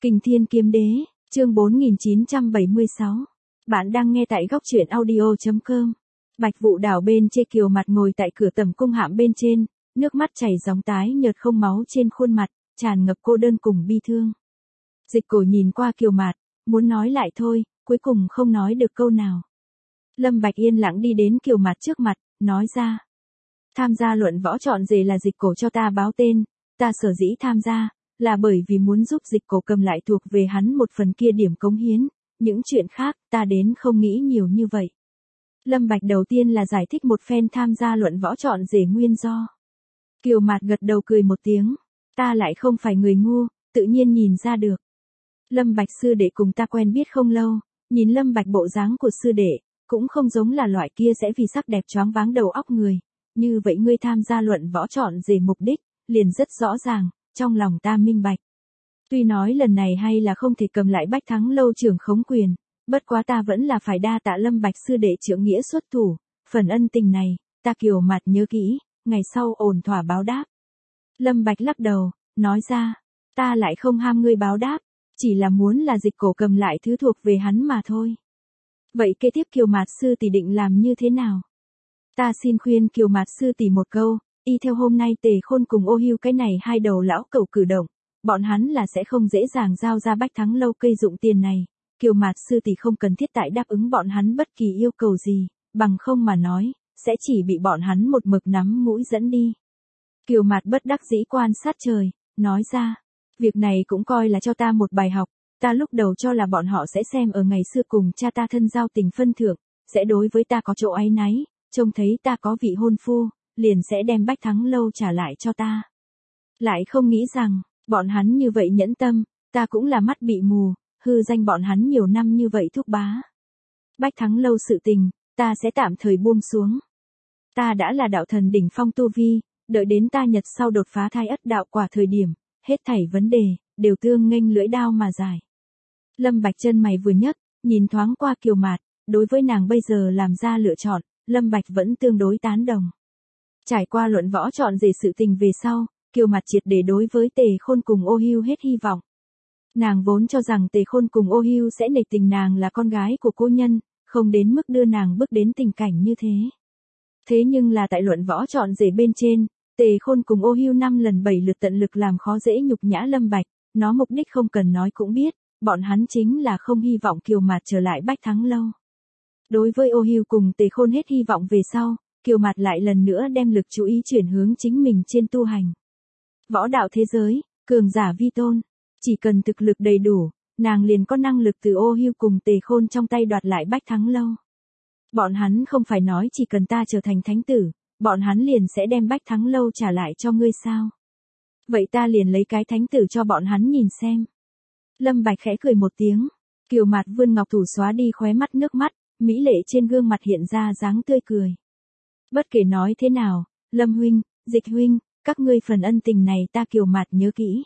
Kình Thiên Kiếm Đế, chương 4976. Bạn đang nghe tại góc truyện audio.com. Bạch Vụ Đảo bên Chê Kiều Mạt ngồi tại cửa tẩm cung hạm bên trên, nước mắt chảy ròng tái nhợt không máu trên khuôn mặt, tràn ngập cô đơn cùng bi thương. Dịch Cổ nhìn qua Kiều Mạt, muốn nói lại thôi, cuối cùng không nói được câu nào. Lâm Bạch yên lặng đi đến Kiều Mạt trước mặt, nói ra. Tham gia luận võ chọn rể là Dịch Cổ cho ta báo tên, ta sở dĩ tham gia, là bởi vì muốn giúp Dịch Cổ cầm lại thuộc về hắn một phần kia điểm cống hiến, những chuyện khác ta đến không nghĩ nhiều như vậy. Lâm Bạch đầu tiên là giải thích một phen tham gia luận võ chọn rể nguyên do. Kiều Mạt gật đầu cười một tiếng, ta lại không phải người ngu, tự nhiên nhìn ra được. Lâm Bạch sư đệ cùng ta quen biết không lâu, nhìn Lâm Bạch bộ dáng của sư đệ, cũng không giống là loại kia sẽ vì sắc đẹp choáng váng đầu óc người. Như vậy ngươi tham gia luận võ chọn rể mục đích, liền rất rõ ràng, trong lòng ta minh bạch. Tuy nói lần này hay là không thể cầm lại Bách Thắng Lâu trưởng khống quyền, bất quá ta vẫn là phải đa tạ Lâm Bạch sư đệ trượng nghĩa xuất thủ, phần ân tình này, ta Kiều Mạt nhớ kỹ, ngày sau ổn thỏa báo đáp. Lâm Bạch lắc đầu, nói ra, ta lại không ham ngươi báo đáp, chỉ là muốn là Dịch Cổ cầm lại thứ thuộc về hắn mà thôi. Vậy kế tiếp Kiều Mạt sư tỷ định làm như thế nào? Ta xin khuyên Kiều Mạt sư tỷ một câu, y theo hôm nay Tề Khôn cùng Ô Hưu cái này hai đầu lão cẩu cử động, bọn hắn là sẽ không dễ dàng giao ra Bách Thắng Lâu cây dụng tiền này. Kiều Mạt sư tỷ không cần thiết tại đáp ứng bọn hắn bất kỳ yêu cầu gì, bằng không mà nói, sẽ chỉ bị bọn hắn một mực nắm mũi dẫn đi. Kiều Mạt bất đắc dĩ quan sát trời, nói ra, việc này cũng coi là cho ta một bài học, ta lúc đầu cho là bọn họ sẽ xem ở ngày xưa cùng cha ta thân giao tình phân thượng, sẽ đối với ta có chỗ áy náy, trông thấy ta có vị hôn phu, liền sẽ đem Bách Thắng Lâu trả lại cho ta. Lại không nghĩ rằng, bọn hắn như vậy nhẫn tâm, ta cũng là mắt bị mù, hư danh bọn hắn nhiều năm như vậy thúc bá. Bách Thắng Lâu sự tình, ta sẽ tạm thời buông xuống. Ta đã là đạo thần đỉnh phong tu vi, đợi đến ta nhật sau đột phá thai ất đạo quả thời điểm, hết thảy vấn đề, đều tương nghênh lưỡi đao mà giải. Lâm Bạch chân mày vừa nhấc, nhìn thoáng qua Kiều Mạt, đối với nàng bây giờ làm ra lựa chọn, Lâm Bạch vẫn tương đối tán đồng. Trải qua luận võ chọn rể sự tình về sau, Kiều Mạt triệt để đối với Tề Khôn cùng Ô Hưu hết hy vọng. Nàng vốn cho rằng Tề Khôn cùng Ô Hưu sẽ nể tình nàng là con gái của cô nhân, không đến mức đưa nàng bước đến tình cảnh như thế. Thế nhưng là tại luận võ chọn rể bên trên, Tề Khôn cùng Ô Hưu 5 lần 7 lượt tận lực làm khó dễ nhục nhã Lâm Bạch, nó mục đích không cần nói cũng biết, bọn hắn chính là không hy vọng Kiều Mạt trở lại Bách Thắng Lâu. Đối với Ô Hưu cùng Tề Khôn hết hy vọng về sau, Kiều Mạt lại lần nữa đem lực chú ý chuyển hướng chính mình trên tu hành. Võ đạo thế giới, cường giả vi tôn, chỉ cần thực lực đầy đủ, nàng liền có năng lực từ Ô Hưu cùng Tề Khôn trong tay đoạt lại Bách Thắng Lâu. Bọn hắn không phải nói chỉ cần ta trở thành thánh tử, bọn hắn liền sẽ đem Bách Thắng Lâu trả lại cho ngươi sao? Vậy ta liền lấy cái thánh tử cho bọn hắn nhìn xem. Lâm Bạch khẽ cười một tiếng, Kiều Mạt vươn ngọc thủ xóa đi khóe mắt nước mắt, mỹ lệ trên gương mặt hiện ra dáng tươi cười. Bất kể nói thế nào, Lâm huynh, Dịch huynh, các ngươi phần ân tình này ta Kiều Mạt nhớ kỹ.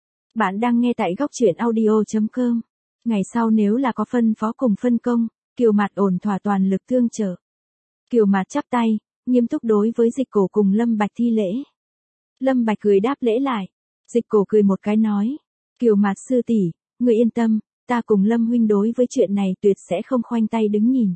Bạn đang nghe tại góc truyện audio.com. Ngày sau nếu là có phân phó cùng phân công, Kiều Mạt ổn thỏa toàn lực tương trợ. Kiều Mạt chắp tay, nghiêm túc đối với Dịch Cổ cùng Lâm Bạch thi lễ. Lâm Bạch cười đáp lễ lại. Dịch Cổ cười một cái nói, Kiều Mạt sư tỷ, ngươi yên tâm, ta cùng Lâm huynh đối với chuyện này tuyệt sẽ không khoanh tay đứng nhìn.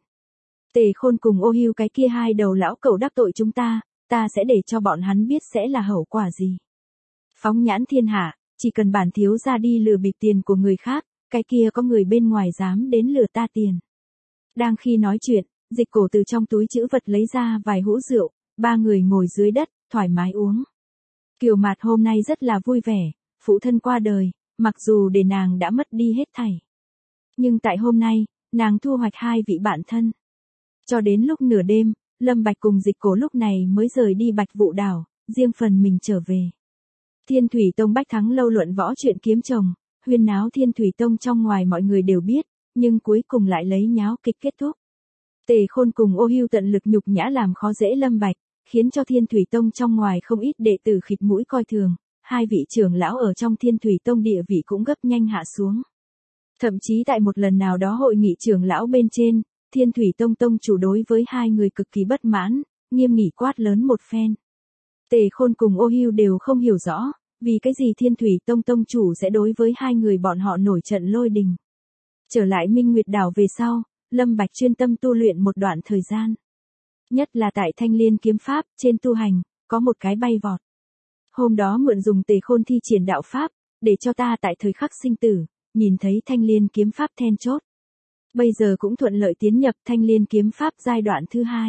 Tề Khôn cùng Ô Hưu cái kia hai đầu lão cẩu đắc tội chúng ta sẽ để cho bọn hắn biết sẽ là hậu quả gì. Phóng nhãn thiên hạ, chỉ cần bản thiếu gia đi lừa bịp tiền của người khác, cái kia có người bên ngoài dám đến lừa ta tiền. Đang khi nói chuyện, Dịch Cổ từ trong túi trữ vật lấy ra vài hũ rượu, ba người ngồi dưới đất, thoải mái uống. Kiều Mạt hôm nay rất là vui vẻ, phụ thân qua đời, mặc dù để nàng đã mất đi hết thảy. Nhưng tại hôm nay, nàng thu hoạch hai vị bạn thân. Cho đến lúc nửa đêm, Lâm Bạch cùng Dịch Cổ lúc này mới rời đi Bạch Vụ Đảo, riêng phần mình trở về. Thiên Thủy Tông Bách Thắng Lâu luận võ chuyện kiếm chồng, huyên náo Thiên Thủy Tông trong ngoài mọi người đều biết, nhưng cuối cùng lại lấy nháo kịch kết thúc. Tề Khôn cùng Ô Hưu tận lực nhục nhã làm khó dễ Lâm Bạch, khiến cho Thiên Thủy Tông trong ngoài không ít đệ tử khịt mũi coi thường, hai vị trưởng lão ở trong Thiên Thủy Tông địa vị cũng gấp nhanh hạ xuống. Thậm chí tại một lần nào đó hội nghị trưởng lão bên trên, Thiên Thủy Tông tông chủ đối với hai người cực kỳ bất mãn, nghiêm nghị quát lớn một phen. Tề Khôn cùng Ô Hưu đều không hiểu rõ, Vì cái gì Thiên Thủy Tông tông chủ sẽ đối với hai người bọn họ nổi trận lôi đình. Trở lại Minh Nguyệt Đảo về sau, Lâm Bạch chuyên tâm tu luyện một đoạn thời gian. Nhất là tại Thanh Liên kiếm pháp, trên tu hành, có một cái bay vọt. Hôm đó mượn dùng Tề Khôn thi triển đạo pháp, để cho ta tại thời khắc sinh tử, nhìn thấy Thanh Liên kiếm pháp then chốt. Bây giờ cũng thuận lợi tiến nhập Thanh Liên kiếm pháp giai đoạn thứ 2.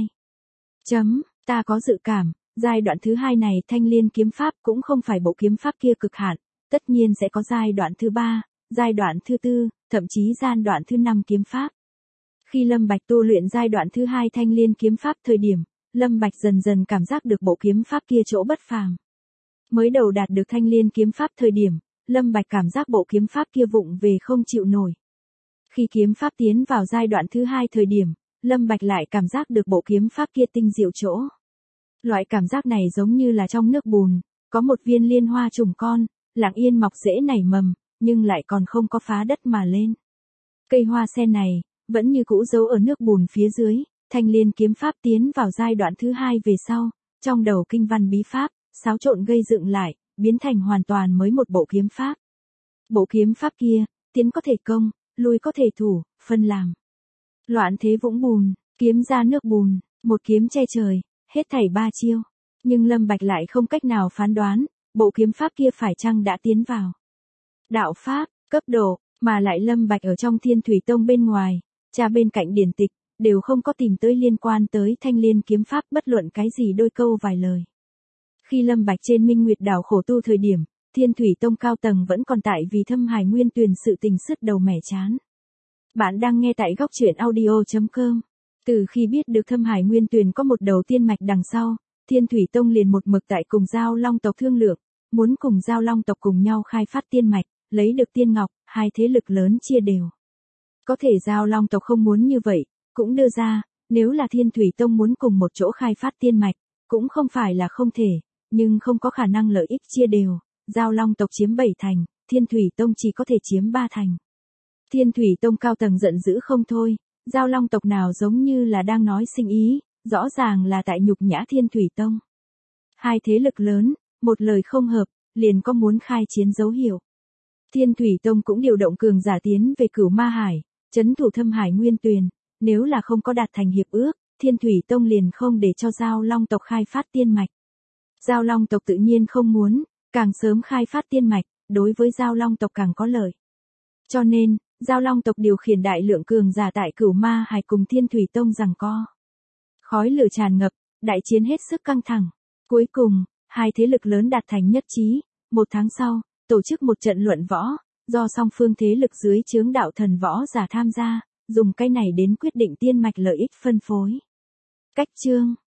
Ta có dự cảm, giai đoạn thứ 2 này Thanh Liên kiếm pháp cũng không phải bộ kiếm pháp kia cực hạn, tất nhiên sẽ có giai đoạn thứ 3, giai đoạn thứ 4, thậm chí giai đoạn thứ 5 kiếm pháp. Khi Lâm Bạch tu luyện giai đoạn thứ 2 Thanh Liên kiếm pháp thời điểm, Lâm Bạch dần dần cảm giác được bộ kiếm pháp kia chỗ bất phàm. Mới đầu đạt được Thanh Liên kiếm pháp thời điểm, Lâm Bạch cảm giác bộ kiếm pháp kia vụng về không chịu nổi. Khi kiếm pháp tiến vào giai đoạn thứ 2 thời điểm, Lâm Bạch lại cảm giác được bộ kiếm pháp kia tinh diệu chỗ. Loại cảm giác này giống như là trong nước bùn, có một viên liên hoa trùng con, lặng yên mọc rễ nảy mầm, nhưng lại còn không có phá đất mà lên. Cây hoa sen này, vẫn như cũ giấu ở nước bùn phía dưới, Thanh Liên kiếm pháp tiến vào giai đoạn thứ 2 về sau, trong đầu kinh văn bí pháp, xáo trộn gây dựng lại, biến thành hoàn toàn mới một bộ kiếm pháp. Bộ kiếm pháp kia, tiến có thể công, lui có thể thủ, phân làm. Loạn thế vũng bùn, kiếm ra nước bùn, một kiếm che trời, hết thảy 3 chiêu. Nhưng Lâm Bạch lại không cách nào phán đoán, bộ kiếm pháp kia phải chăng đã tiến vào đạo pháp, cấp độ, mà lại Lâm Bạch ở trong Thiên Thủy Tông bên ngoài, tra bên cạnh điển tịch, đều không có tìm tới liên quan tới Thanh Liên kiếm pháp bất luận cái gì đôi câu vài lời. Khi Lâm Bạch trên Minh Nguyệt Đảo khổ tu thời điểm, Thiên Thủy Tông cao tầng vẫn còn tại vì Thâm Hải Nguyên Tuyền sự tình sứt đầu mẻ chán. Bạn đang nghe tại góc truyện audio.com. Từ khi biết được Thâm Hải Nguyên Tuyền có một đầu tiên mạch đằng sau, Thiên Thủy Tông liền một mực tại cùng Giao Long tộc thương lượng, muốn cùng Giao Long tộc cùng nhau khai phát tiên mạch, lấy được tiên ngọc, hai thế lực lớn chia đều. Có thể Giao Long tộc không muốn như vậy, cũng đưa ra, nếu là Thiên Thủy Tông muốn cùng một chỗ khai phát tiên mạch, cũng không phải là không thể, nhưng không có khả năng lợi ích chia đều. Giao Long tộc chiếm 7 thành, Thiên Thủy Tông chỉ có thể chiếm 3 thành. Thiên Thủy Tông cao tầng giận dữ không thôi, Giao Long tộc nào giống như là đang nói sinh ý, rõ ràng là tại nhục nhã Thiên Thủy Tông. Hai thế lực lớn, một lời không hợp, liền có muốn khai chiến dấu hiệu. Thiên Thủy Tông cũng điều động cường giả tiến về Cửu Ma Hải, trấn thủ Thâm Hải Nguyên Tuyền, nếu là không có đạt thành hiệp ước, Thiên Thủy Tông liền không để cho Giao Long tộc khai phát tiên mạch. Giao Long tộc tự nhiên không muốn, càng sớm khai phát tiên mạch, đối với Giao Long tộc càng có lợi. Cho nên, Giao Long tộc điều khiển đại lượng cường giả tại Cửu Ma Hải cùng Thiên Thủy Tông giằng co. Khói lửa tràn ngập, đại chiến hết sức căng thẳng. Cuối cùng, hai thế lực lớn đạt thành nhất trí, 1 tháng sau, tổ chức một trận luận võ, do song phương thế lực dưới chướng đạo thần võ giả tham gia, dùng cái này đến quyết định tiên mạch lợi ích phân phối. Cách chương